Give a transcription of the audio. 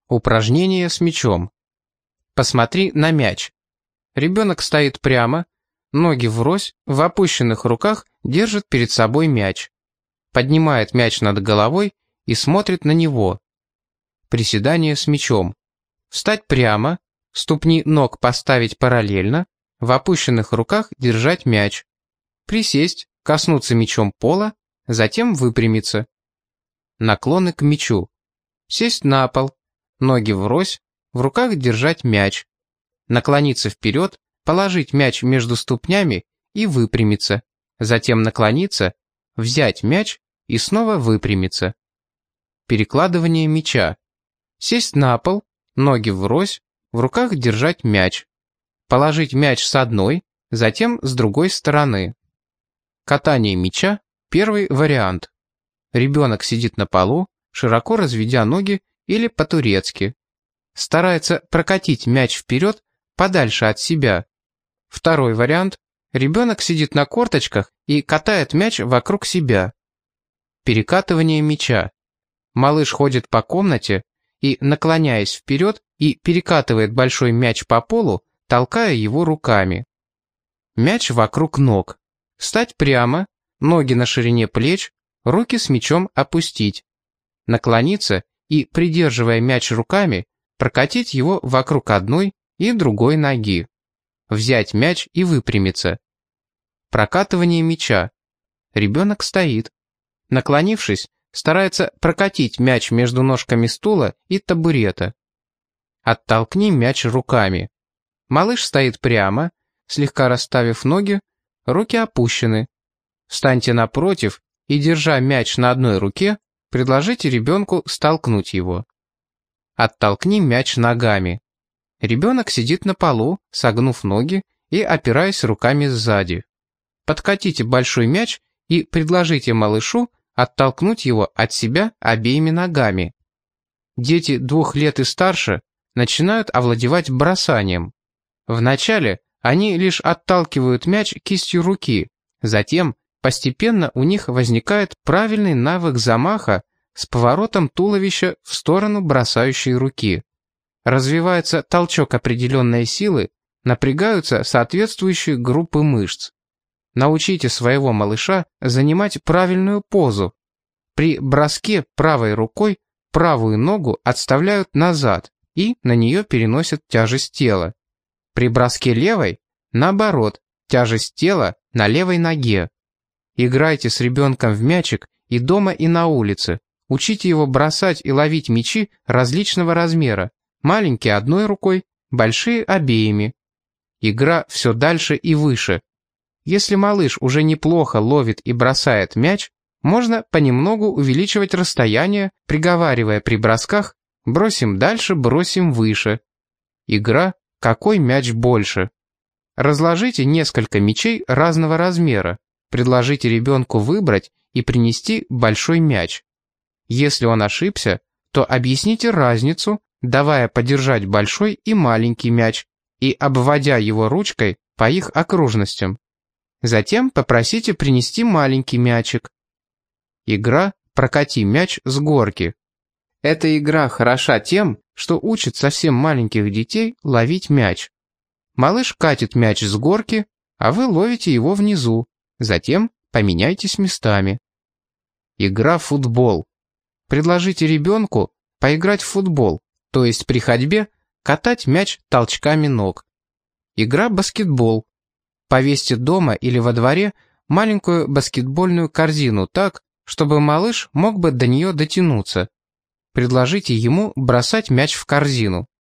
Упражнение с мячом. Посмотри на мяч. Ребенок стоит прямо, ноги врозь, в опущенных руках держит перед собой мяч. Поднимает мяч над головой и смотрит на него. Приседание с мячом. Встать прямо, ступни ног поставить параллельно, в опущенных руках держать мяч. Присесть, коснуться мячом пола, затем выпрямиться. Наклоны к мячу. Сесть на пол, ноги врозь, в руках держать мяч. Наклониться вперед, положить мяч между ступнями и выпрямиться. Затем наклониться, взять мяч и снова выпрямиться. Перекладывание мяча. Сесть на пол, ноги врозь, в руках держать мяч. Положить мяч с одной, затем с другой стороны. Катание мяча – первый вариант. Ребенок сидит на полу, широко разведя ноги или по-турецки. Старается прокатить мяч вперед, подальше от себя. Второй вариант – ребенок сидит на корточках и катает мяч вокруг себя. Перекатывание мяча. Малыш ходит по комнате и, наклоняясь вперед, и перекатывает большой мяч по полу, толкая его руками. Мяч вокруг ног. Встать прямо, ноги на ширине плеч, руки с мячом опустить. Наклониться и, придерживая мяч руками, прокатить его вокруг одной и другой ноги. Взять мяч и выпрямиться. Прокатывание мяча. Ребенок стоит. Наклонившись, старается прокатить мяч между ножками стула и табурета. Оттолкни мяч руками. Малыш стоит прямо, слегка расставив ноги, руки опущены. Встаньте напротив и, держа мяч на одной руке, предложите ребенку столкнуть его. Оттолкни мяч ногами. Ребенок сидит на полу, согнув ноги и опираясь руками сзади. Подкатите большой мяч и предложите малышу оттолкнуть его от себя обеими ногами. Дети 2 лет и старше начинают овладевать бросанием. Вначале они лишь отталкивают мяч кистью руки, затем постепенно у них возникает правильный навык замаха с поворотом туловища в сторону бросающей руки. Развивается толчок определенной силы, напрягаются соответствующие группы мышц. Научите своего малыша занимать правильную позу. При броске правой рукой правую ногу отставляют назад и на нее переносят тяжесть тела. При броске левой, наоборот, тяжесть тела на левой ноге. Играйте с ребенком в мячик и дома, и на улице. Учите его бросать и ловить мячи различного размера. Маленькие одной рукой, большие обеими. Игра все дальше и выше. Если малыш уже неплохо ловит и бросает мяч, можно понемногу увеличивать расстояние, приговаривая при бросках «бросим дальше, бросим выше». Игра «какой мяч больше?». Разложите несколько мячей разного размера, предложите ребенку выбрать и принести большой мяч. Если он ошибся, то объясните разницу, давая подержать большой и маленький мяч и обводя его ручкой по их окружностям. Затем попросите принести маленький мячик. Игра «Прокати мяч с горки». Эта игра хороша тем, что учит совсем маленьких детей ловить мяч. Малыш катит мяч с горки, а вы ловите его внизу. Затем поменяйтесь местами. Игра «Футбол». Предложите ребенку поиграть в футбол, то есть при ходьбе катать мяч толчками ног. Игра «Баскетбол». Повесьте дома или во дворе маленькую баскетбольную корзину так, чтобы малыш мог бы до нее дотянуться. Предложите ему бросать мяч в корзину.